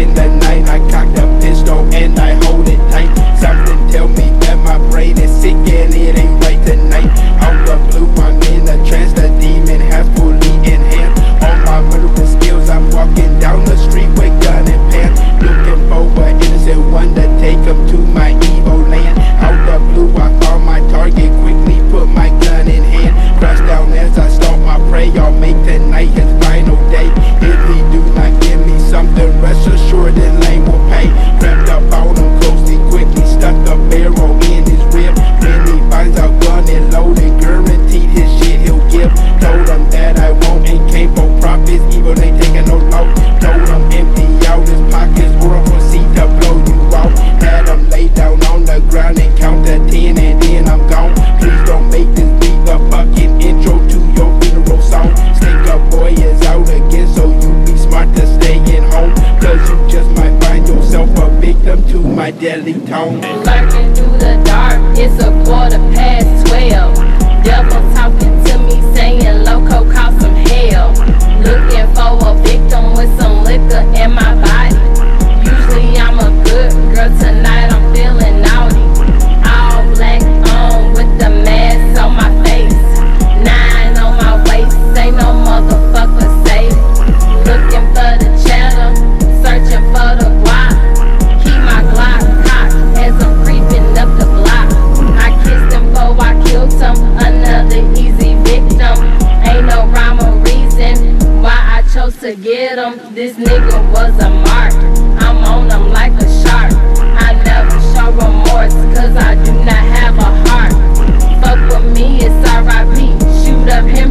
in the night. I cock the pistol and I hold it tight. Something tell me that my brain is sick and it ain't right tonight. Out the blue, I'm in a trance. The demon has fully enhanced all my murdering skills. I'm walking down the street with gun in pants, looking for an innocent one to take him to my evil land. Out the blue, I found my target, quickly put my gun in hand. Crash down as I stalk my prey. I'll make tonight his final day. If he do not give me something, rest assured that Lane will pay. Crept up on him closely, quickly stuck a barrel in his rib. When he finds out gun and loaded, guaranteed his shit he'll give. Told him that I won't and came for profits, evil ain't taking no loss. Told him empty out his pockets or I'll proceed to blow you out. Had him lay down on the ground and count to 10 and then I'm gone. Please don't make this beat a fucking intro to your funeral song. Sticker boy is out again, so you be smart to stay at home, cause you just might find yourself a victim to my deadly tone. Lurking through the dark, it's a 12:15. Devil talking to me saying loco cause some hell. Looking for a victim with some liquor in my body. Usually I'm a good girl, tonight I'm feeling naughty. All black on with the mask on my face, 9 on my waist, ain't no motherfucker safe. Looking for the cheddar, searching for the guap. Keep my Glock cocked as I'm creeping up the block. I kissed him before I killed him, another easy victim. Ain't no rhyme or reason why I chose to get him. This nigga was a mark, I'm on him like a shark. I never show remorse cause I do not have a heart. Fuck with me, it's R.I.P. Shoot up him